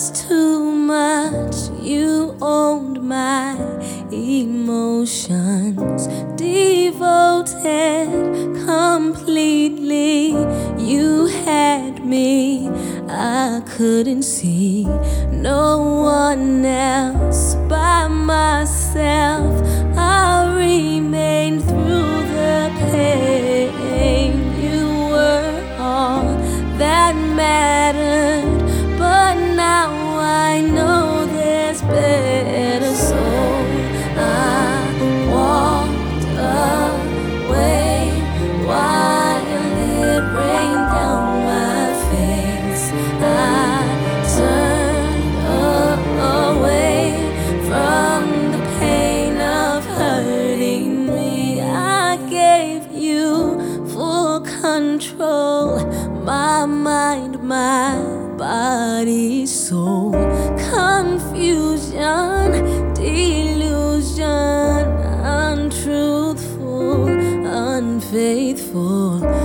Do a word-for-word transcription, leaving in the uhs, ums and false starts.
was too much. You owned my emotions, devoted completely. You had me, I couldn't see no one else by myself. I remained through the pain. You were all that mattered, but now I know there's better. So I walked away while it rained down my face. I turned away from the pain of hurting me. I gave you full control, my mind, my body, soul. Confusion, delusion, untruthful, unfaithful.